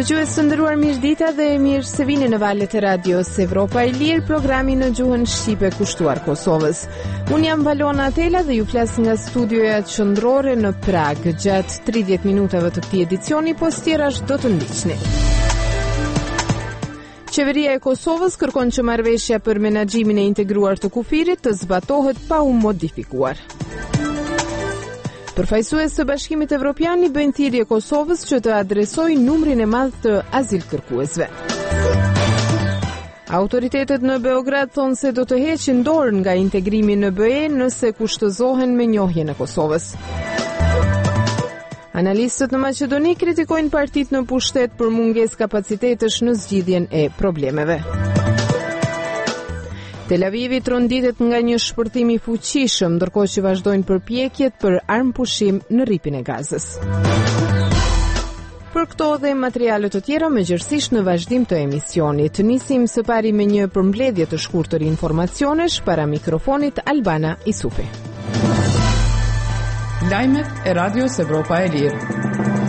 Dëgjues të nderuar, mirëdita dhe mirë se vini në valët e radios Evropa e Lirë, programi në gjuhën shqipe kushtuar Kosovës. Unë jam Valona Atela dhe ju flas nga studioja qendrore në Prag. Gjatë 30 minutave të këtij edicioni, postirash do të ndiqni. Qeveria e Kosovës kërkon që marrëveshja për menaxhimin e integruar të kufirit të zbatohet pa u modifikuar. Përfaqësues të Bashkimit Evropian i bëjnë thirrje Kosovës që të adresojë numrin e madh të azilkërkuesve. Autoritetet në Beograd thonë se do të heqin dorën nga integrimi në BE nëse kushtëzohen me njohjen e Kosovës. Analistët në Maqedoni kritikojnë partitë në pushtet për mungesë kapacitetesh në zgjidhjen e problemeve. Tel Avivi tronditet nga një shpërthim i fuqishëm, ndërkohë që vazhdojnë përpjekjet për armpushim në rripin e Gazës. Për këto dhe materiale të tjera mëgjërësisht në vazhdim të emisionit. Nisim së pari me një përmbledhje të shkurtër informacionesh, para mikrofonit Albana Isufi. Lajmet e Radios Evropa e Lirë.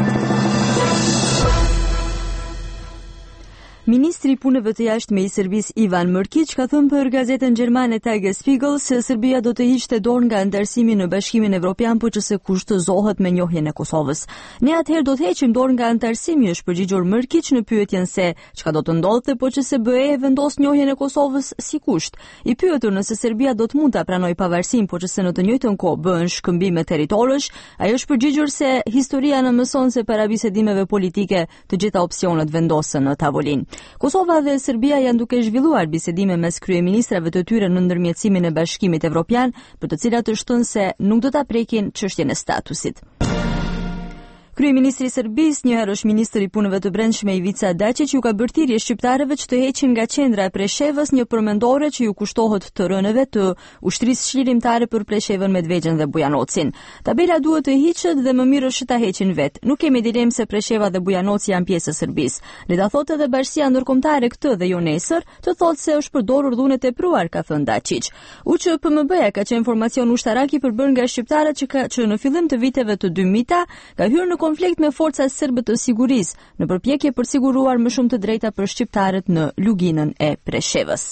Ministri i Punëve të Jashtme i Serbisë Ivan Mrkić ka thënë për gazetën gjermane Tagesspiegel se Serbia do të hiqte dorë nga antarësimi në Bashkimin Evropian përse kushtëzohet me njohjen e Kosovës. Ne atëherë do të heqim dorë nga antarësimi, është përgjigjur Mrkić në pyetjen se çka do të ndodhte përse BE vendos njohjen e Kosovës si kusht. I pyetur nëse Serbia do të mund ta pranojë pavarësinë përse në të njëjtën kohë bëhen shkëmbime territorësh, ai është përgjigjur se historia na mëson se para bisedimeve politike të gjitha opsionet vendosen në tavolinë. Kosova dhe Serbia janë duke zhvilluar bisedime mes kryeministrave të tyre në ndërmjetësimin e Bashkimit Evropian, për të cilat është thënë se nuk do ta prekin çështjen e statusit. Kryeministri i Serbisë, njëherë është ministri i punëve të brendshme Ivica Dačić, ju ka bërë thirrje shqiptarëve që të heqin nga qendra e Preshevës një përmendore që ju kushtohet të rënëve të ushtrisë çlirimtare për Preshevën, Medvexhen dhe Bujanocin. Tabela duhet të hiqet dhe më mirë është ta heqin vetë. Nuk kemi dilemë se Presheva dhe Bujanoci janë pjesë e Serbisë. Le ta thotë edhe Bashkia Ndërkombëtare këtë dhe jo nesër, të thotë se është përdorur dhunë e tepruar, ka thënë Dačić. UÇPMB-ja ka qenë informacion ushtarak i përbërë nga shqiptarët që në fillim të viteve të 2000-ta ka hyrë në konflikt me forcat serbe të sigurisë në përpjekje për siguruar më shumë të drejta për shqiptarët në luginën e Preshevës.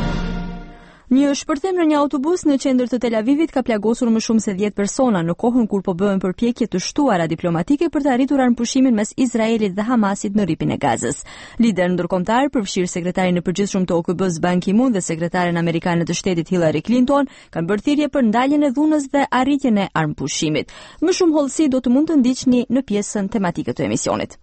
Një shpërthim në një autobus në qendër të Tel Avivit ka plagosur më shumë se 10 persona në kohën kur po bëhen përpjekje të shtuara diplomatike për të arritur armëpushimin mes Izraelit dhe Hamasit në rripin e Gazës. Lider ndërkombëtar, përfshirë sekretarin e përgjithshëm të OKB-s Ban Ki-moon dhe sekretaren amerikane të shtetit Hillary Clinton, kanë bërë thirrje për ndaljen e dhunës dhe arritjen e armëpushimit. Më shumë hollësi do të mund të ndiqni në pjesën tematike të emisionit.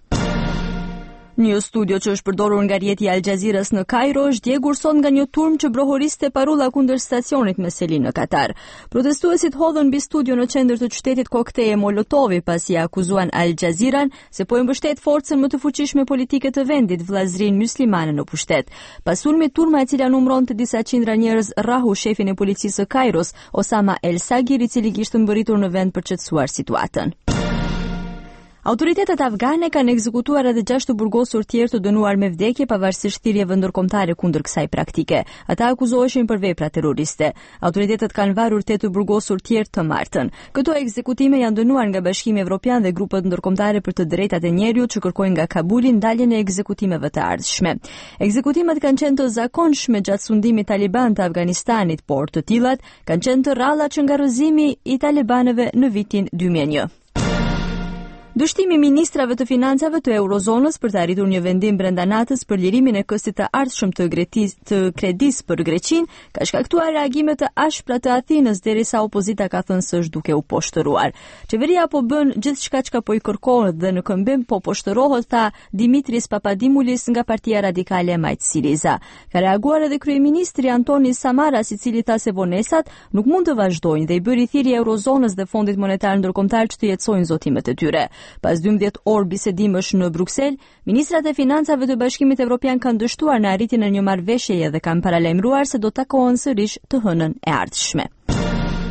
Një studio që është përdorur nga rjeti Al Jazeeras në Kairo është djegur sot nga një turm që brohoriste parulla kundër stacionit me Selin në Katar. Protestuesit hodhën mbi studio në qendër të qytetit kokteje Molotovi pasi akuzuan Al Jazeeran se po i mbështet forcën më të fuqishme politike të vendit, vllazërinë myslimane në pushtet. Pas sulmit, turma e cila numëronte disa qindra njerëz rrahu shefin e policisë së Kairos, Osama El Sagir, i cili kishte mbërritur në vend për çetësuar situatën. Autoritetet afgane kanë ekzekutuar edhe 6 burgosur tjerë të dënuar me vdekje pavarësisht thirrjeve ndërkombëtare kundër kësaj praktike. Ata akuzoheshin për vepra terroriste. Autoritetet kanë varur 8 burgosur tjerë të martën. Këto ekzekutime janë dënuar nga Bashkimi Evropian dhe grupet ndërkombëtare për të drejtat e njerëzit që kërkojnë nga Kabuli ndaljen e ekzekutimeve të ardhshme. Ekzekutimet kanë qenë të zakonshme gjatë sundimit taliban të Afganistanit, por të tillat kanë qenë të rralla që nga rrëzimi i talibanëve në vitin 2001. Dështimi ministrave të financave të eurozonës për të arritur një vendim brenda natës për lirimin e këstit të ardhshëm të kredisë për Greqinë ka shkaktuar reagime të ashpra të Athinës, derisa opozita ka thënë se është duke u poshtëruar. Qeveria po bën gjithçka çka po i kërkohet dhe në këmbim po poshtërohet, tha Dimitris Papadimoulis nga Partia Radikale e Majt Siriza. Ka reaguar edhe kryeministri Antonis Samaras, i cili tha se vonesat nuk mund të vazhdojnë dhe i bëri thirrje eurozonës dhe Fondit Monetar Ndërkombëtar që të jetësojnë zotimet e tyre. Pas 12 orë bisedimësh në Bruksel, ministrat e financave të Bashkimit Evropian kanë dështuar në arritjen e një marrëveshjeje dhe kanë paralajmëruar se do takohen sërish të hënën e ardhshme.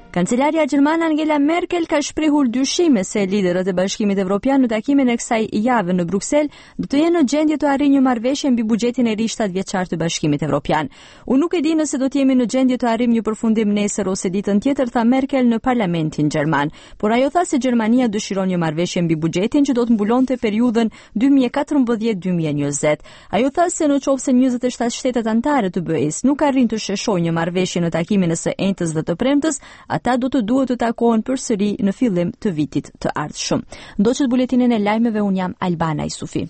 Kancelaria gjermane Angela Merkel ka shprehur dyshime se liderët e Bashkimit Evropian në takimin e kësaj jave në Bruksel do të jenë në gjendje të arrijë një marrëveshje mbi buxhetin e ri 7 vjeçar të Bashkimit Evropian. Unë nuk e di nëse do të jemi në gjendje të arrijmë një përfundim nesër ose ditën tjetër, tha Merkel në parlamentin gjerman, por ajo tha se Gjermania dëshiron një marrëveshje mbi buxhetin që do të mbulonte periudhën 2014-2020. Ajo tha se nëse 27 shtetet anëtare të BE-s nuk arrin të sheshojnë një marrëveshje në takimin e së enjtës dhe të premtës, ata do të duhet të takohen përsëri në fillim të vitit të ardhshëm. Ndoqët buletinin e lajmeve, unë jam Albana Isufi.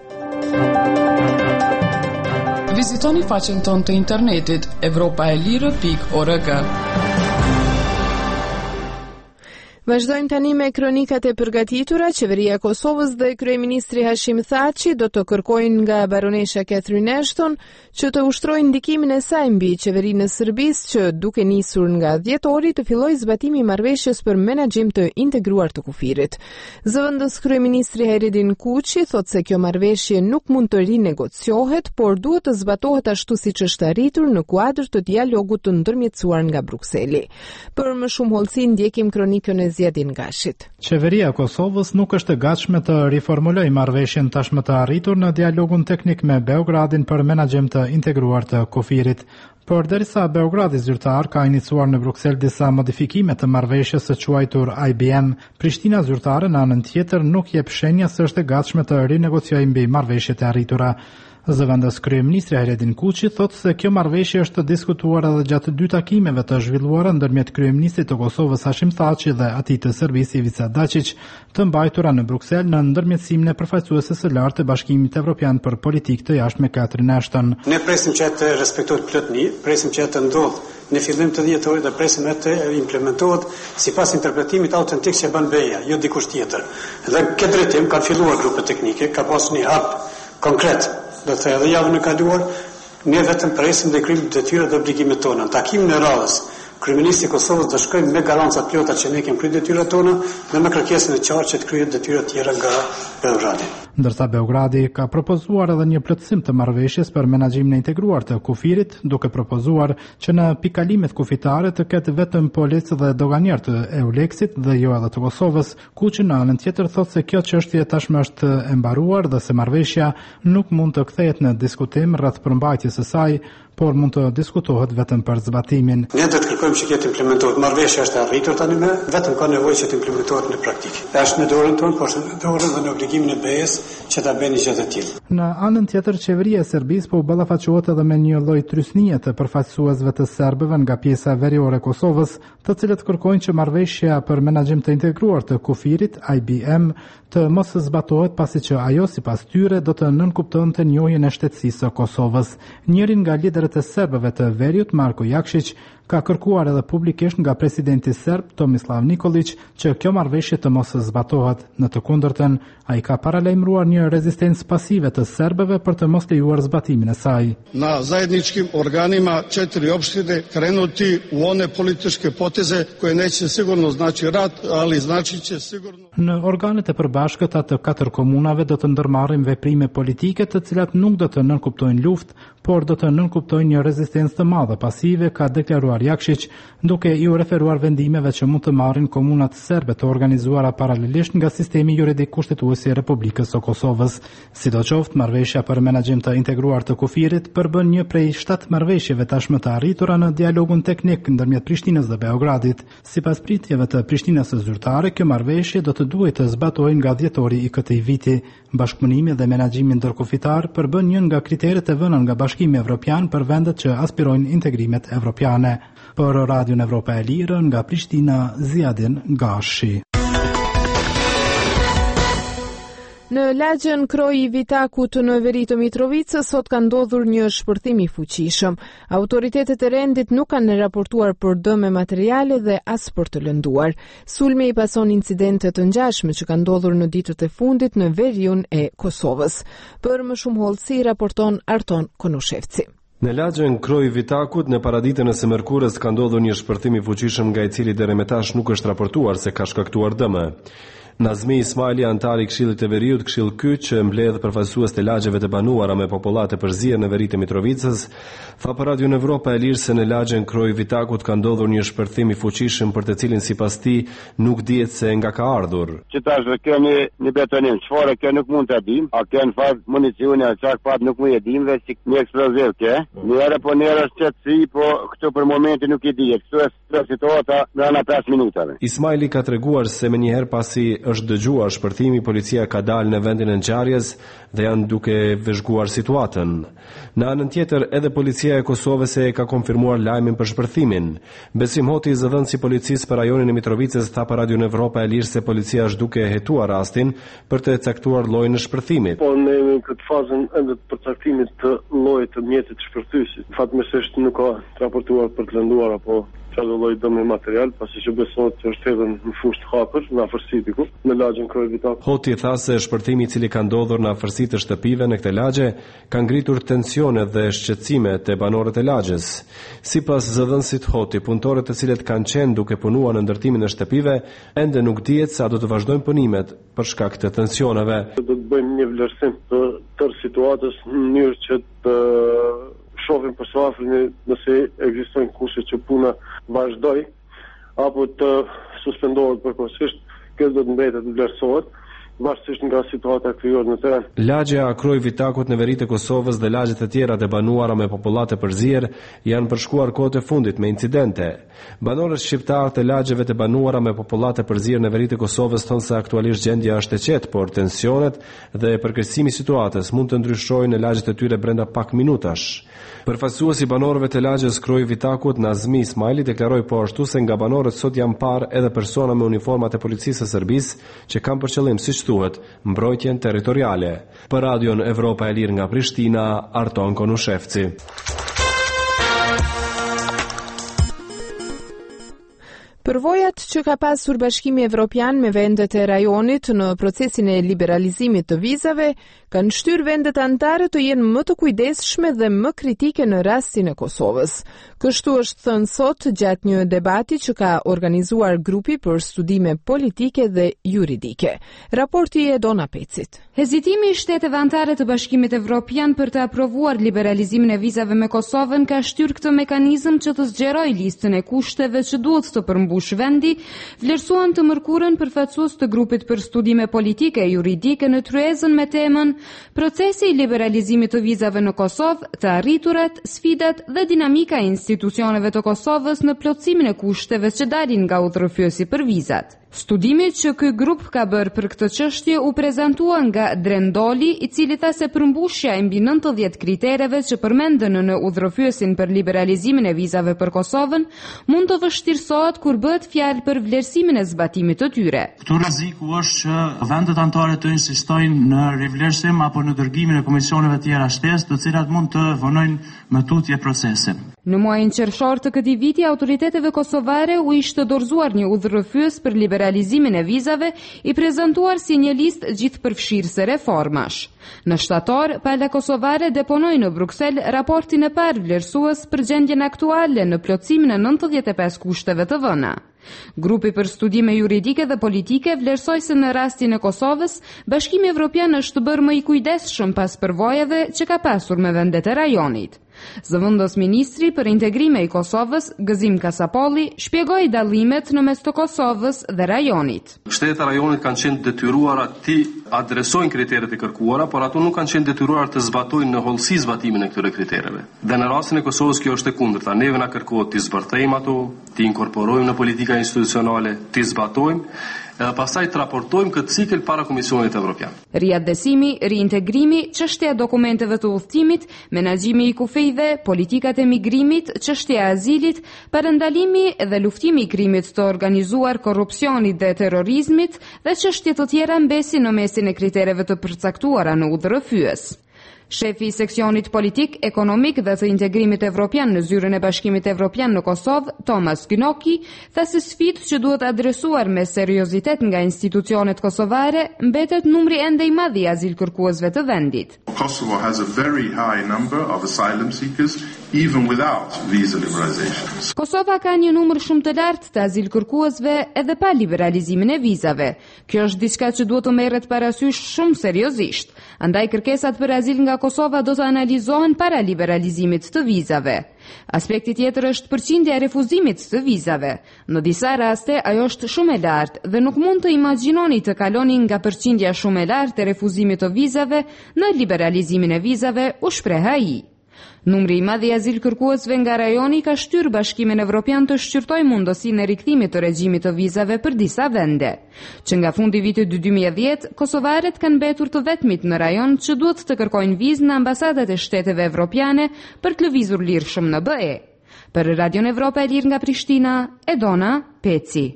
Vizitoni faqen tonë të internetit europaelire.org. Vazhdojmë tani me kronikat e përgatitura. Qeveria e Kosovës dhe kryeministri Hashim Thaçi do të kërkojnë nga baronesha Catherine Ashton që të ushtrojë ndikimin e saj mbi qeverinë e Serbisë që duke nisur nga dhjetori të fillojë zbatimi i marrëveshjes për menaxhim të integruar të kufirit. Zëvendës kryeministri Hayredin Kuçi thotë se kjo marrëveshje nuk mund të rinegociohet, por duhet të zbatohet ashtu siç është arritur në kuadër të dialogut të ndërmjetësuar nga Brukseli. Për më shumë hollësi ndjekim kronikën e Zjedin Gashit. Qeveria e Kosovës nuk është e gatshme të riformulojë marrëveshjen tashmë të arritur në dialogun teknik me Beogradin për menaxhim të integruar të kufirit. Por derisa Beogradi zyrtar ka iniciuar në Bruksel disa modifikime të marrëveshjes së quajtur IBM, Prishtina zyrtare në anën tjetër nuk jep shenja se është e gatshme të rinegociojë mbi marrëveshjet e arritura. Zëvendës kryeministri Hayredin Kuçi thotë se kjo marrëveshje është diskutuar edhe gjatë 2 takimeve të zhvilluara ndërmjet kryeministrit të Kosovës Hashim Thaçi dhe atij të Serbisë Ivica Dačić, të mbajtura në Bruksel në ndërmjetësimin e përfaqësueses së lartë të Bashkimit Evropian për politikë të jashtme Catherine Ashton. Ne presim që të respektohet plotni, presim që të ndodhë në fillim të dhjetorit dhe presim të implementohet sipas interpretimit autentik që bën BE-ja, jo dikush tjetër. Dhe këtë drejtim kanë filluar grupet teknike, ka pasur një hap konkret. Do të thënë edhe javën e kaluar, ne vetëm presim dhe kryejmë detyrat dhe obligimet tona. Në takimin e radhës, kryeministri i Kosovës do shkojmë me garanca të plota që ne kemi kryer detyrat tona dhe me kërkesën e qartë që të kryejë detyrat tjera nga Beogradi. Ndërsa Beogradi ka propozuar edhe një plotësim të marrëveshjes për menaxhimin e integruar të kufirit, duke propozuar që në pikalimet kufitare të ketë vetëm policë dhe doganier të EULEX-it dhe jo edhe të Kosovës, Kuçi në anën tjetër thotë se kjo çështje tashmë është e mbaruar dhe se marrëveshja nuk mund të kthehet në diskutim rreth përmbajtjes së saj, por mund të diskutohet vetëm për zbatimin. Ne do të kërkojmë që të implementohet. Marrëveshja është e arritur tani më, vetëm ka nevojë që të implementohet në praktikë. Është në dorën tonë, por është në dorën dhe në obligimin e BE-s që ta bëni gjë të tillë. Në anën tjetër, qeveria e Serbisë po ballafaqohet edhe me një lloj trysnie të përfaqësuesve të serbëve nga pjesa veriore e Kosovës, të cilët kërkojnë që marrëveshja për menaxhim të integruar të kufirit, IBM, të mos zbatohet pasi që ajo sipas tyre do të nënkuptonte njohjen e shtetësisë së Kosovës. Njëri nga liderët e serbëve të veriut, Marko Jakšić, ka kërkuar edhe publikisht nga presidenti serb Tomislav Nikolić që kjo marrëveshje të mos zbatohet. Në të kundërtën, ai ka paralajmëruar një rezistencë pasive të serbëve për të mos lejuar zbatimin e saj. Na zajedničkim organima 4 opštine krenuti u one političke poteze koje neće sigurno znači rat, ali znači će sigurno. Në organet e përbashkëta të 4 komunave do të ndërmarrin veprime politike të cilat nuk do të nënkuptojnë luftë, por do të nënkuptojnë një rezistencë të madhe pasive, ka deklaruar Jakšić, duke iu referuar vendimeve që mund të marrin komunat serbe të organizuara paralelisht nga sistemi juridik kushtetues i Republikës së Kosovës. Sidoqoftë, marrëveshja për menaxhim të integruar të kufirit përbën një prej 7 marrëveshjeve tashmë të arritura në dialogun teknik ndërmjet Prishtinës dhe Beogradit. Sipas pritjeve të Prishtinës së zyrtare, kjo marrëveshje do të duhet të zbatohej nga dhjetori i këtij viti. Bashkëpunimi dhe menaxhimi ndërkufitar përbën një nga kriteret e vëna nga Bashkimi Evropian për vendet që aspirojnë integrimet evropiane. Për Radion Evropa e Lirë, nga Prishtina, Zjedin Gashi. Në lagjën Kroj i Vitakut në veri të Mitrovicës sot ka ndodhur një shpërthim i fuqishëm. Autoritetet e rendit nuk kanë raportuar për dëme materiale dhe as për të lënduar. Sulmi i pason incidente të ngjashme që kanë ndodhur në ditët e fundit në veriun e Kosovës. Për më shumë hollësi raporton Arton Konushevci. Në lagjën Kroj Vitakut, në paraditën e së mërkurës ka ndodhur një shpërthim i fuqishëm nga i cili deri më tash nuk është raportuar se ka shkaktuar dëme. Nazmi Ismaili, antari i Këshillit të Veriut, Këshill Kyç, që mbledh përfaqësues të lagjeve të banuara me popullat të përzier në veri të Mitrovicës, tha për Radio Evropa e Lirë se në lagjen Kroj Vitakut ka ndodhur një shpërthim i fuqishëm për të cilin sipas tij nuk dihet se nga ka ardhur. Që tash kemi një betonim, çfarë kjo nuk mund ta dim, a kanë fat municioni a çak fat nuk mund e dim dhe si një eksploziv ke. Njëra po njëra shqetësi, po këtu për momentin nuk e di. Këtu është situata brenda 5 minutave. Ismaili ka treguar se më njëherë pasi është dëgjuar shpërthimi, policia ka dalë në vendin e ngjarjes dhe janë duke vëzhguar situatën. Në anën tjetër, edhe policia e Kosovës e ka konfirmuar lajmin për shpërthimin. Besim Hoti, zëdhënësi policisë për rajonin e Mitrovicës, tha për Radio Evropa e Lirë se policia është duke hetuar rastin për të caktuar llojin e shpërthimit. Po ne në këtë fazën edhe të përcaktimit të llojit të mjetit shpërthyesit. Fatmirësisht nuk ka raportuar për të lënduar apo çdo lloj dëmi material, pasi që besohet se është hedhur në fushë të hapur në afërsi diku në lagjen Kroj Vitakut. Hoti tha se shpërthimi i cili ka ndodhur në afërsi të shtëpive në këtë lagje ka ngritur tensione dhe shqetësime te banorët e lagjes. Sipas zëdhënësit Hoti, punëtorët të cilët kanë qenë duke punuar në ndërtimin e shtëpive ende nuk dihet sa do të vazhdojnë punimet për shkak të tensioneve. Do të bëjmë një vlerësim të tërë situatës në mënyrë që të shohim për së afërmi nëse ekzistojnë kushte që puna vazhdoj apo të suspendohet përkohësisht. Kjo do të mbetet të vlerësohet varësisht nga situata e krijuar në teren. Lagja Kroj Vitakut në veri të Kosovës dhe lagjet e tjera të banuara me popullat të përzier janë përshkuar kohët e fundit me incidente. Banorët shqiptar të lagjeve të banuara me popullat të përzier në veri të Kosovës thonë se aktualisht gjendja është e qetë, por tensionet dhe përkeqësimi i situatës mund të ndryshojnë në lagjet e tyre brenda pak minutash. Përfaqësuesi banorëve të lagjes Kroj Vitakut, Nazmi Ismaili, deklaroi po ashtu se nga banorët sot janë parë edhe persona me uniformat e policisë së Serbisë që kanë për qëllim, siç thuhet, mbrojtjen territoriale. Për Radion Evropa e Lirë nga Prishtina, Arton Konushevci. Përvojat që ka pasur Bashkimi Evropian me vendet e rajonit në procesin e liberalizimit të vizave kanë shtyrë vendet anëtare të jenë më të kujdesshme dhe më kritike në rastin e Kosovës. Kështu është thënë sot gjatë një debati që ka organizuar grupi për studime politike dhe juridike. Raporti e Dona Pecit. Hezitimi i shteteve anëtare të Bashkimit Evropian për të aprovuar liberalizimin e vizave me Kosovën ka shtyrë këtë mekanizëm që të zgjerojë listën e kushteve që duhet të përmbush vendi, vlerësuan të mërkurën përfaqësues të grupit për studime politike e juridike në Tryezën me temën Procesi i liberalizimit të vizave në Kosovë, të arriturat, sfidat dhe dinamika e institucioneve të Kosovës në plotësimin e kushteve që dalin nga udhërofyesi për vizat. Studimi që ky grup ka bërë për këtë çështje u prezantua nga Drendoli, i cili tha se përmbushja e mbi 90 kritereve që përmenden në udhërofyesin për liberalizimin e vizave për Kosovën mund të vështirësohet kur bëhet fjalë për vlerësimin e zbatimit të tyre. Këtu rreziku është që vendet anëtare të insistojnë në rivlerësim apo në dërgimin e komisioneve të tjera shtesë, të cilat mund të vonojnë më tutje procesin. Në muajin qershor të këtij viti, autoriteteve kosovare u ishte dorëzuar një udhërofyes për liberalizimin e vizave, i prezantuar si një listë gjithëpërfshirëse reformash. Në shtator, Pala Kosovare deponoi në Bruksel raportin e parë vlerësues për gjendjen aktuale në plotësimin e 95 kushteve të vëna. Grupi për studime juridike dhe politike vlerësoi se në rastin e Kosovës, Bashkimi Evropian është bërë më i kujdesshëm pas përvojave që ka pasur me vendet e rajonit. Zëvendës ministri për integrime i Kosovës, Gëzim Kasapolli, shpjegoi dallimet në mes të Kosovës dhe rajonit. Shtetet e rajonit kanë qenë detyruara të adresojnë kriteret e kërkuara, por ato nuk kanë qenë detyruara të zbatojnë në hollësi zbatimin e këtyre kritereve. Dhe në rastin e Kosovës kjo është e kundërta. Neve na kërkohet të zbërthejmë ato, të inkorporojmë në politika institucionale, të zbatojmë edhe pastaj të raportojmë këtë cikël para Komisionit Evropian. Riadresimi, riintegrimi, çështja e dokumenteve të udhëtimit, menaxhimi i kufijve, politikat e migrimit, çështja e azilit, parandalimi dhe luftimi i krimit të organizuar, korrupsionit dhe terrorizmit dhe çështje të tjera mbesin në mesin e kritereve të përcaktuara në udhërofyes. Shefi i seksionit politik, ekonomik dhe të integrimit evropian në zyrën e Bashkimit Evropian në Kosovë, Thomas Gnoki, tha se sfidë që duhet adresuar me seriozitet nga institucionet kosovare mbetet numri ende i madh i azilkërkuesve të vendit. Kosovo has a very high number of asylum seekers even without visa liberalizations. Kosova ka një numër shumë të lartë të azilkërkuesve edhe pa liberalizimin e vizave. Kjo është diçka që duhet të merret parasysh shumë seriozisht. Andaj kërkesat për azil nga Kosova do të analizohen para liberalizimit të vizave. Aspekti tjetër është përqindja e refuzimit të vizave. Në disa raste ajo është shumë e lartë dhe nuk mund të imagjinoni të kaloni nga përqindja shumë e lartë e refuzimit të vizave në liberalizimin e vizave, u shpreh ai. Numri i madh i azilkërkuesve nga rajoni ka shtyrë Bashkimin Evropian të shqyrtojë mundësinë e rikthimit të regjimit të vizave për disa vende. Që nga fundi vitit 2010, kosovarët kanë mbetur të vetmit në rajon që duhet të kërkojnë vizë në ambasadat e shteteve evropiane për të lëvizur lirshëm në BE. Për Radion Evropa e Lirë nga Prishtina, Edona Peci.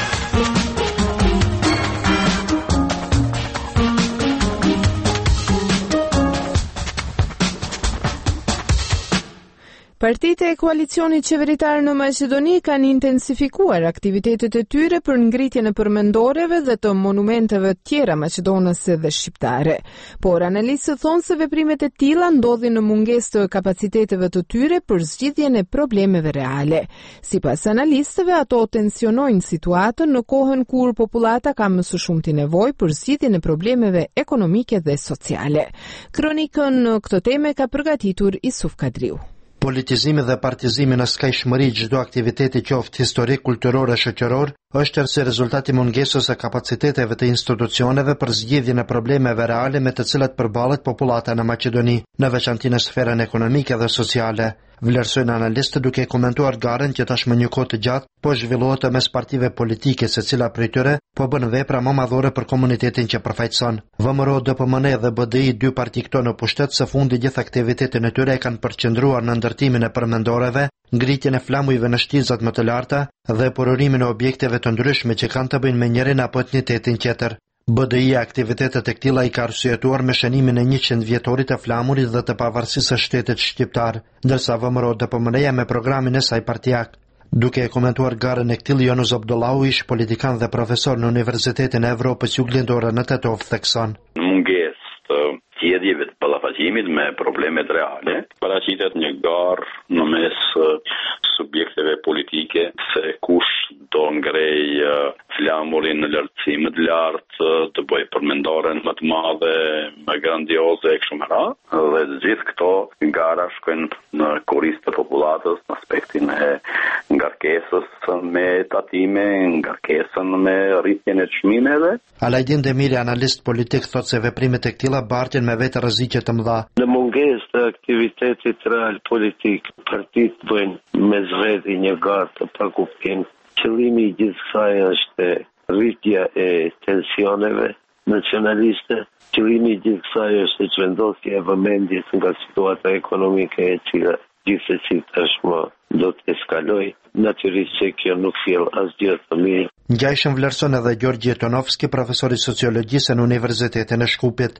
Partitë e koalicionit qeveritar në Maqedoni kanë intensifikuar aktivitetet e tyre për ngritjen e përmendoreve dhe të monumenteve tjera maqedonase dhe shqiptare. Por analistët thonë se veprimet e tilla ndodhin në mungesë të kapaciteteve të tyre për zgjidhjen e problemeve reale. Sipas analistëve, ato tensionojnë situatën në kohën kur popullata ka më së shumti nevojë për zgjidhjen e problemeve ekonomike dhe sociale. Kronikën në këtë temë ka përgatitur Isuf Kadriu. Politizimi dhe partizimi në skajshmëri çdo aktiviteti qoftë historik, kulturor e shoqëror është tërësi rezultati mungesës së kapaciteteve të institucioneve për zgjidhjen e problemeve reale me të cilat përballet popullata në Maqedoni, në veçantë në sferën ekonomike dhe sociale. Vlerësojnë analistët duke komentuar garën që tashmë një kohë të gjatë po zhvillohet mes partive politike, secila prej tyre po bën vepra më madhore për komunitetin që përfaqëson. VMRO, DPMN dhe BDI, dy parti këto në pushtet, së fundi gjithë aktivitetin e tyre kanë përqendruar në ndërtimin e përmendoreve, ngritjen e flamujve në shtizat më të larta dhe përurimin e objekteve të ndryshme që kanë të bëjnë me njërin apo etnitetin tjetër. BDI aktivitetet e këtilla i ka arsyetuar me shënimin e 100 vjetorit të flamurit dhe të pavarësisë së shtetit shqiptar, ndërsa VMRO DPMN-ja me programin e saj partijak. Duke e komentuar garën e këtij, Jonus Abdullahu, ish politikan dhe profesor në Universitetin e Evropës Juglindore në Tetov, thekson: Mungesë të zgjedhjeve të ballafaqimit me problemet reale, paraqitet një garë në mes subjekteve politike se kush do ngrej flamurin në lartësi më të lartë, të bëj përmendoren më të madhe, më grandioze e kështu me radhë, dhe të gjithë këto gara shkojnë në korist të popullatës në aspektin e ngarkesës me tatime, ngarkesën me rritjen e çmimeve. Alajdin Demiri, analist politik, thot se veprimet e këtilla bartin me vetë rreziqe të mëdha. Në mungesë të aktivitetit real politik, partitë bëjnë me zveti një garë të pakuptim. Qëllimi i gjithë kësaj është rritja e tensioneve nacionaliste. Qëllimi i gjithë kësaj është çvendosja e vëmendjes nga situata ekonomike e cila gjithsesi tashmë do të eskaloj. Natyrisht që kjo nuk sjell asgjë të mirë. Ngjajshëm vlerëson edhe Gjorgji Tonovski, profesor i sociologjisë në Universitetin e Shkupit.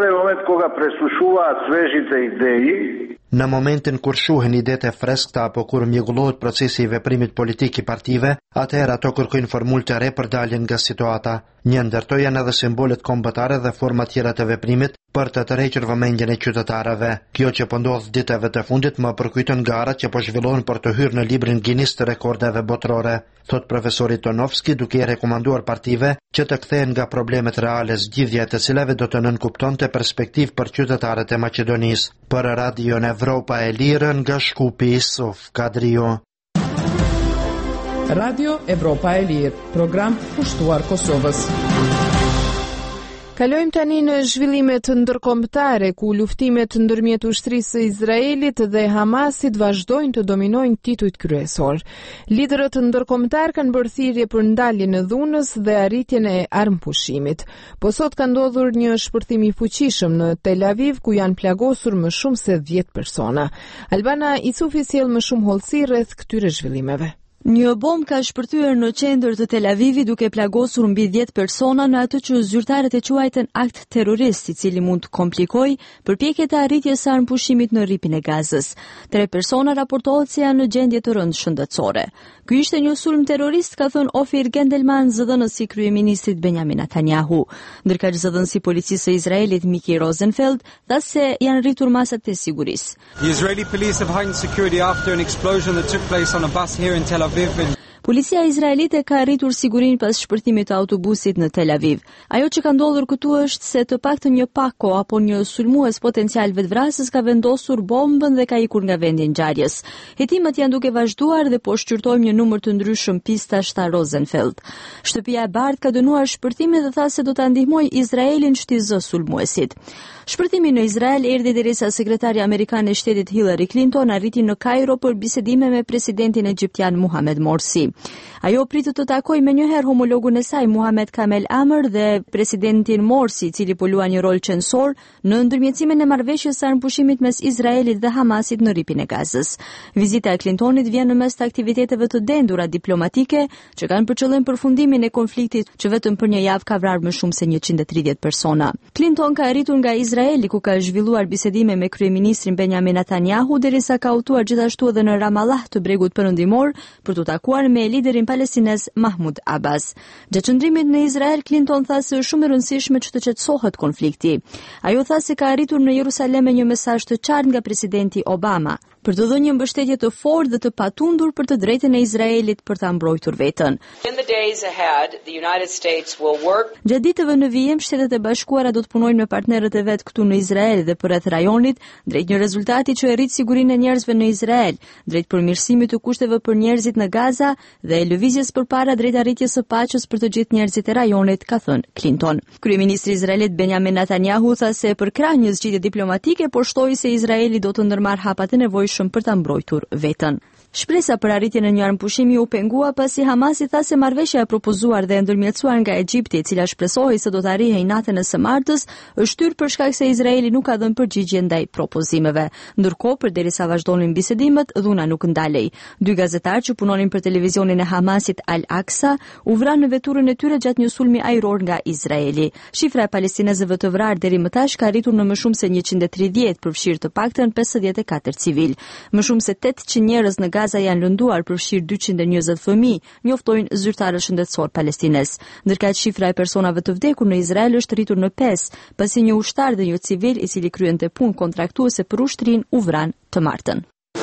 Në momentin kur shuhen idete freskëta apo kur mjegullohet procesi i veprimit politik i partive, atëherë ato kërkojnë formulë të re për daljen nga situata. Një ndër to janë edhe simbolet kombëtare dhe forma tjera të veprimit për të tërhequr vëmendjen e qytetarëve. Kjo që po ndodh ditëve të fundit më përkujton garat që po zhvillohen për të hyrë në librin Guinness të rekordeve botërore, thot profesori Tonovski, duke i rekomanduar partive që të kthehen nga problemet reale, zgjidhja e të cilave do të nënkuptonte perspektivë për qytetarët e Maqedonisë. Për Radion Evropa e Lirë nga Shkupi, Isuf Kadriu. Radio Evropa e Lirë, program pushtuar Kosovës. Kalojmë tani në zhvillimet ndërkombëtare ku luftimet ndërmjet ushtrisë së Izraelit dhe Hamasit vazhdojnë të dominojnë titujt kryesor. Liderët ndërkombëtar kanë bërë thirrje për ndaljen e dhunës dhe arritjen e armpushimit. Po sot ka ndodhur një shpërthim i fuqishëm në Tel Aviv ku janë plagosur më shumë se 10 persona. Albana Isufi sjell më shumë hollësi rreth këtyre zhvillimeve. Një bombë ka shpërthyer në qendër të Tel Avivit duke plagosur mbi 10 persona në atë që zyrtarët e quajtën akt terrorist, i cili mund të komplikojë përpjekjet e arritjes së armpushimit në rripin e Gazës. 3 persona raportohet se janë në gjendje të rëndë shëndetësore. Ky ishte një sulm terrorist, ka thënë Ofir Gendelman, zëdhënësi i kryeministrit Benjamin Netanyahu. Ndërkaq zëdhënësi i policisë së Izraelit Miki Rosenfeld tha se janë rritur masat e sigurisë. The Israeli police have heightened security after an explosion that took place on a bus here in Tel Aviv. Policia izraelite ka rritur sigurinë pas shpërthimit të autobusit në Tel Aviv. Ajo që ka ndodhur këtu është se të paktën një pako apo një sulmues potencial vetvrasës ka vendosur bombën dhe ka ikur nga vendi i ngjarjes. Hetimet janë duke vazhduar dhe po shqyrtojmë një numër të ndryshëm pistash, tha Rosenfeld. Shtëpia e Bardhë ka dënuar shpërthimin dhe tha se do ta ndihmojë Izraelin shtizë sulmuesit. Shpërthimi në Izrael erdhi derisa sekretari amerikan e shtetit Hillary Clinton arriti në Kairo për bisedime me presidentin egjiptian Mohamed Morsi. Ajo pritet të takojë menjëherë homologun e saj Mohamed Kamel Amr dhe presidentin Morsi, i cili po luan një rol qendror në ndërmjetësimin e marrëveshjes së armpushimit mes Izraelit dhe Hamasit në rripin e Gazës. Vizita e Clintonit vjen në mes të aktiviteteve të dendura diplomatike që kanë për qëllim përfundimin e konfliktit që vetëm për një javë ka vrarë më shumë se 130 persona. Clinton ka arritur nga Izraeli, ku ka zhvilluar bisedime me kryeministrin Benjamin Netanyahu, derisa ka udhëtuar gjithashtu edhe në Ramallah të bregut perëndimor për të takuar me liderin palestinez Mahmud Abbas. Gjatë qëndrimit në Izrael, Clinton tha se është shumë e rëndësishme që të qetësohet konflikti. Ajo tha se ka arritur në Jerusalem me një mesazh të qartë nga presidenti Obama për të dhënë një mbështetje të fortë dhe të patundur për të drejtën e Izraelit për ta mbrojtur veten. Gjatë ditëve në vijim, Shtetet e Bashkuara do të punojnë me partnerët e vet këtu në Izrael dhe përreth rajonit drejt një rezultati që e rrit sigurinë e njerëzve në Izrael, drejt përmirësimit të kushteve për njerëzit në Gaza dhe lëvizjes përpara drejt arritjes së paqes për të gjithë njerëzit e rajonit, ka thënë Clinton. Kryeministri izraelit Benjamin Netanyahu tha se për krah një zgjidhje diplomatike, po shtoi se Izraeli do të ndërmarrë hapat e nevojshëm për ta mbrojtur veten. Shpresa për arritjen e një armpushimi u pengua pasi Hamasi tha se marrëveshja e propozuar dhe ndërmjetësuar nga Egjipti, e cila shpresohej se do të arrijej natën e së martës, është shtyr për shkak se Izraeli nuk ka dhënë përgjigje ndaj propozimeve. Ndërkohë, përderisa vazhdonin bisedimet, dhuna nuk ndalej. 2 gazetarë që punonin për televizionin e Hamasit Al Aqsa u vranë në veturën e tyre gjatë një sulmi ajror nga Izraeli. Shifra e palestinezëve të vrarë deri më tash ka arritur në më shumë se 130, përfshirë të paktën 54 civil. Më shumë se 800 njerëz në Gaza janë lënduar, përfshirë 220 fëmijë, njoftojnë zyrtarët shëndetësor palestinez. Ndërkaq shifra e personave të vdekur në Izrael është rritur në 5, pasi një ushtar dhe një civil i cili kryente punë kontraktuese për ushtrinë u vran të martën.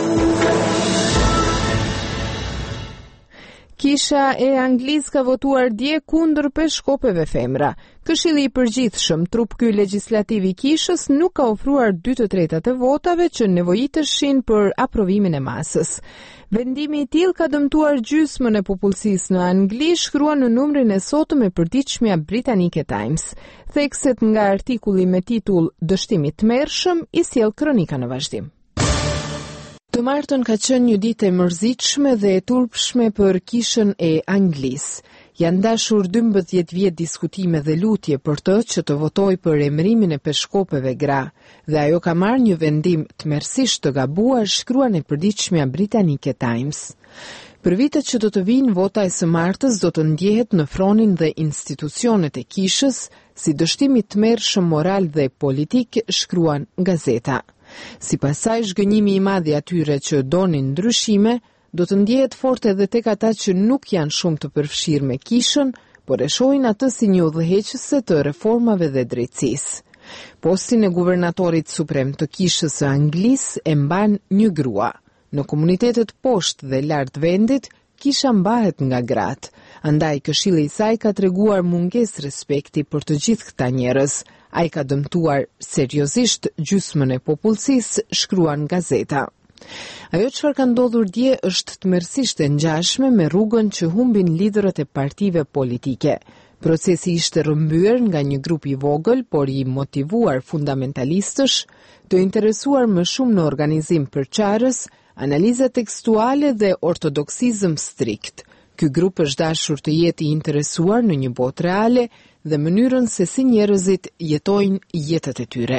Kisha e Anglisë ka votuar dje kundër peshkopeve femra. Këshilli i përgjithshëm, trup ky legjislativ i kishës, nuk ka ofruar 2/3 të votave që nevojiteshin për aprovimin e masës. Vendimi i tillë ka dëmtuar gjysmën e popullsisë në Angli, shkruan në numrin e sotëm e përditshmja britanike Times. Thekset nga artikulli me titull "Dështimi i tmerrshëm" i sjell kronika në vazhdim. Të martën ka qenë një ditë e mërzitshme dhe e turpshme për kishën e Anglisë. Janë dashur 12 vjet diskutime dhe lutje për të që të votoj për emërimin e peshkopeve gra, dhe ajo ka marrë një vendim tmerrsisht të gabuar, shkruan e përditshmja britanike Times. Për vitet që do të vinë, vota e së martës do të ndjehet në fronin dhe institucionet e kishës si dështim i tmerrshëm moral dhe politik, shkruan gazeta. Sipas saj, zhgënjimi i madh i atyre që donin ndryshime do të ndjehet fort edhe tek ata që nuk janë shumë të përfshirë me kishën, por e shohin atë si një udhëheqëse të reformave dhe drejtësisë. Postin e guvernatorit suprem të kishës së Anglisë e mban një grua. Në komunitetet poshtë dhe lart vendit, kisha mbahet nga gratë, andaj këshilli i saj ka treguar mungesë respekti për të gjithë këta njerëz. Ai ka dëmtuar seriozisht gjysmën e popullsisë, shkruan gazeta. Ajo çfarë ka ndodhur dje është tmerrsisht e ngjashme me rrugën që humbin liderët e partive politike. Procesi ishte rrëmbyer nga një grup i vogël, por i motivuar fundamentalistësh, të interesuar më shumë në organizim përçarës, analiza tekstuale dhe ortodoksizëm strikt. Ky grup është dashur të jetë i interesuar në një botë reale dhe mënyrën se si njerëzit jetojnë jetët e tyre.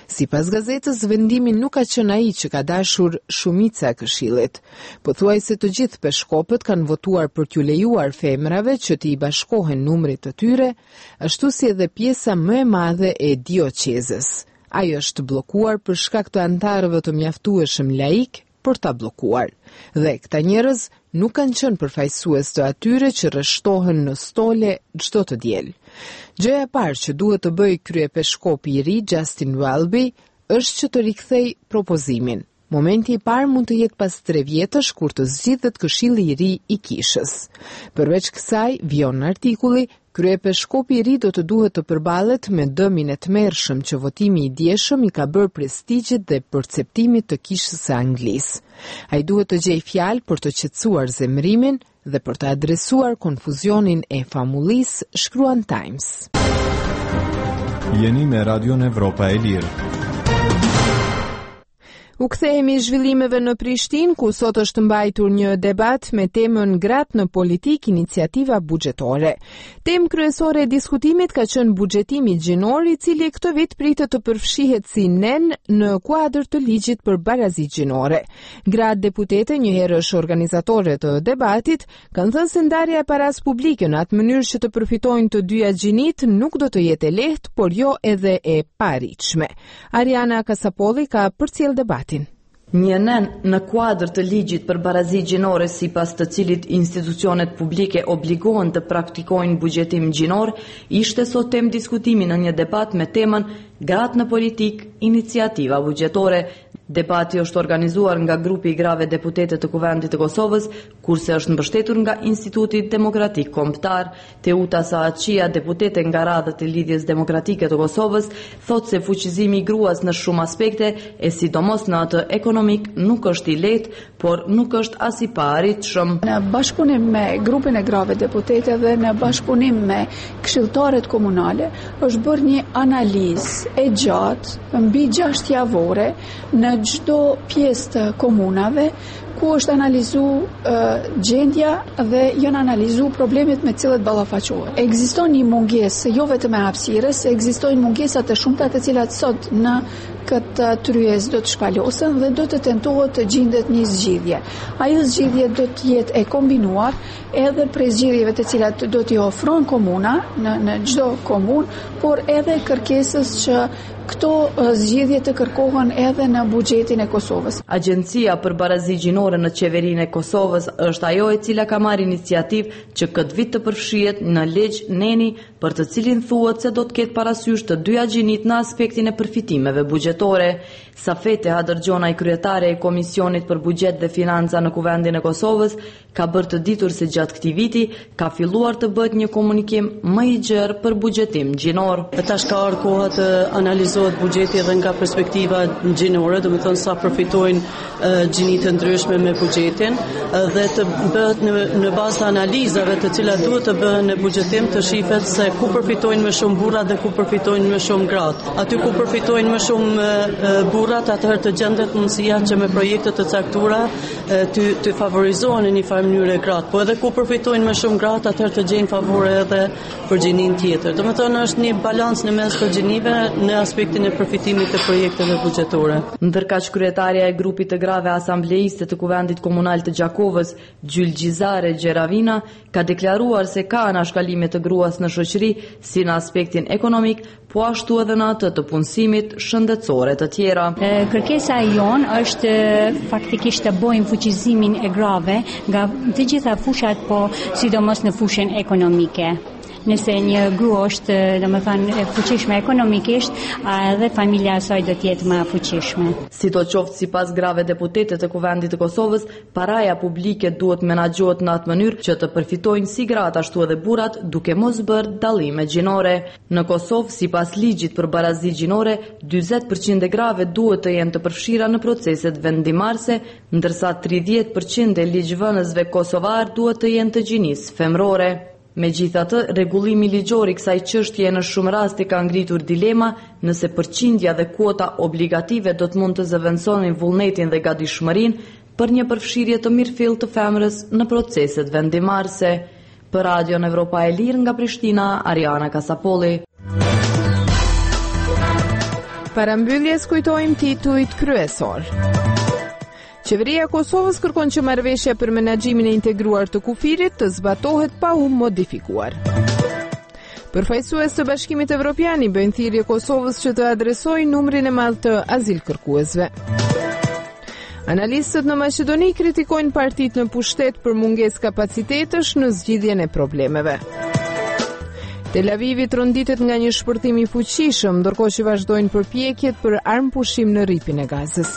Sipas gazetës, vendimi nuk ka qenë ai që ka dashur shumica e Këshillit. Pothuajse të gjithë peshkopët kanë votuar për t'ju lejuar femrave që t'i bashkohen numrit të tyre, ashtu si edhe pjesa më e madhe e dioqezës. Ajo është bllokuar për shkak të antarëve të mjaftueshëm laik për ta bllokuar. Dhe këta njerëz nuk kanë qenë përfaqësues të atyre që rreshtohen në stole çdo të diel. Gjëja e parë që duhet të bëjë kryepeshkopi i ri Justin Welby është që të rikthej propozimin. Momenti i parë mund të jetë pas 3 vjetësh kur të zgjidhet Këshilli i ri i Kishës. Përveç kësaj, vijon në artikulli, kryepeshkopi i ri do të duhet të përballet me dëmin e tmerrshëm që votimi i dieshëm i ka bërë prestigjit dhe perceptimit të Kishës së Anglisë. Ai duhet të gjejë fjalë për të qetësuar zemrimin dhe për të adresuar konfuzionin e famullisë, shkruan Times. Jeni me Radio Evropa e Lirë. U kthehemi zhvillimeve në Prishtinë, ku sot është mbajtur një debat me temën Gratë në politik, iniciativa buxhetore. Temë kryesore e diskutimit ka qenë buxhetimi gjinor, i cili këtë vit pritet të përfshihet si nen në kuadër të ligjit për barazi gjinore. Gratë deputete, njëherë është organizatore të debatit, kanë thënë se ndarja e paras publike në atë mënyrë që të përfitojnë të dyja gjinit nuk do të jetë e lehtë, por jo edhe e paritshme. Ariana Kasapolli ka përcjell debatin. Një nen në kuadër të ligjit për barazi gjinore, sipas të cilit institucionet publike obligohen të praktikojnë buxhetim gjinor, ishte sot temë diskutimi në një debat me temën Gratë në politik, iniciativa buxhetore. Debati është organizuar nga grupi i grave deputete të Kuvendit të Kosovës, kurse është mbështetur nga Instituti Demokratik Kombëtar. Teuta Saatçia, deputete nga radhët e Lidhjes Demokratike të Kosovës, thotë se fuqizimi i gruas në shumë aspekte, e sidomos në atë ekonomik, nuk është i lehtë, por nuk është as i paarritshëm. Në bashkëpunim me grupin e grave deputete dhe në bashkëpunim me këshilltarët komunale, është bërë një analizë e gjatë mbi 6 javore në çdo pjesë të komunave, ku është analizu gjendja dhe janë analizu problemet me cilët ballafaqohet. Ekziston një mungesë jo vetëm e hapësirës, ekzistojnë mungesa të shumta të cilat sot në këtë tryez do të shpalosen dhe do të tentohet të gjendet një zgjidhje. Ajo zgjidhje do të jetë e kombinuar edhe prej zgjidhjeve të cilat do t'i ofron komuna në çdo komunë, por edhe kërkesës që këto zgjidhje të kërkohen edhe në buxhetin e Kosovës. Agjencia për barazi gjinore në qeverinë e Kosovës është ajo e cila ka marrë iniciativë që këtë vit të përfshihet në ligj neni, për të cilin thuhet se do të ketë parasysh të dyja gjinit në aspektin e përfitimeve buxhetore. Safete Hadërgjona, kryetare e Komisionit për Buxhet dhe Financa në Kuvendin e Kosovës, ka bërë të ditur se gjatë këtij viti ka filluar të bëhet një komunikim më i gjerë për buxhetim gjinor. Tash ka ardhur koha të analizohet buxheti edhe nga perspektiva gjinore, domethënë sa përfitojnë gjinit të ndryshme me buxhetin dhe të bëhet në bazë të analizave të cilat duhet të bëhen në buxhetim të shihet se ku përfitojnë më shumë burrat dhe ku përfitojnë më shumë gratë. Aty ku përfitojnë më shumë burrat, atëherë të gjendet mundësia që me projekte të caktuara të favorizohen në një farë mënyrë gratë, po edhe ku përfitojnë më shumë gratë, atëherë të gjejnë favore edhe për gjinin tjetër. Domethënë është një balans në mes të gjinive në aspektin e përfitimit të projekteve buxhetore. Ndërkaq kryetaria e grupit të grave asambleiste të Kuvendit Komunal të Gjakovës, Gjylgjizare Gjeravina, ka deklaruar se ka anashkalime të gruas në shoqëri si në aspektin ekonomik, po ashtu edhe në atë të punësimit, shëndetësore të tjera. Kërkesa jon është faktikisht të bojmë fuqizimin e grave nga të gjitha fushat, po sidomos në fushën ekonomike. Nëse një grua është, domethënë, e fuqishme ekonomikisht, edhe familja e saj do të jetë më e fuqishme. Sidoqoftë, sipas grave deputete të Kuvendit të Kosovës, paraja publike duhet menaxhohet në atë mënyrë që të përfitojnë si gratë ashtu edhe burrat, duke mos bërë dallime gjinore. Në Kosovë, sipas ligjit për barazi gjinore, 40% e grave duhet të jenë të përfshira në proceset vendimarrëse, ndërsa 30% e ligjvënësve kosovar duhet të jenë të gjinisë femrore. Megjithatë, rregullimi ligjor i kësaj çështje në shumë raste ka ngritur dilema nëse përqindja dhe kuota obligative do të mund të zëvendësonin vullnetin dhe gatishmërinë për një përfshirje të mirëfillt të femrës në proceset vendimarrëse. Për Radion Evropa e Lirë nga Prishtina, Ariana Kasapolli. Para mbylljes kujtojmë titujt kryesor. Qeveria e Kosovës kërkon që marrëveshja për menaxhimin e integruar të kufirit të zbatohet pa u modifikuar. Përfaqësues të Bashkimit Evropian i bëjnë thirrje Kosovës që të adresojë numrin e madh të azilkërkuesve. Analistët në Maqedoni kritikojnë partitë në pushtet për mungesë kapacitetesh në zgjidhjen e problemeve. Tel Avivi tronditet nga një shpërthim i fuqishëm, ndërkohë që vazhdojnë përpjekjet për armë pushim në rripin e Gazës.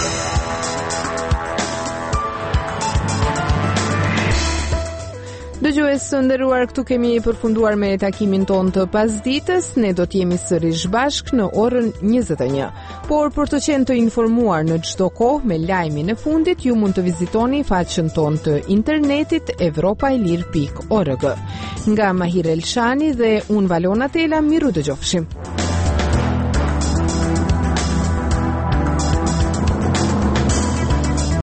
Dëgjues të nderuar, këtu kemi përfunduar me takimin ton të pasditës. Ne do të jemi sërish bashk në orën 21. Por për të qenë të informuar në çdo kohë me lajmin e fundit, ju mund të vizitoni faqen ton të internetit evropailir.org. Nga Mahir Elshani dhe unë Valona Tela, miru dëgjofshim.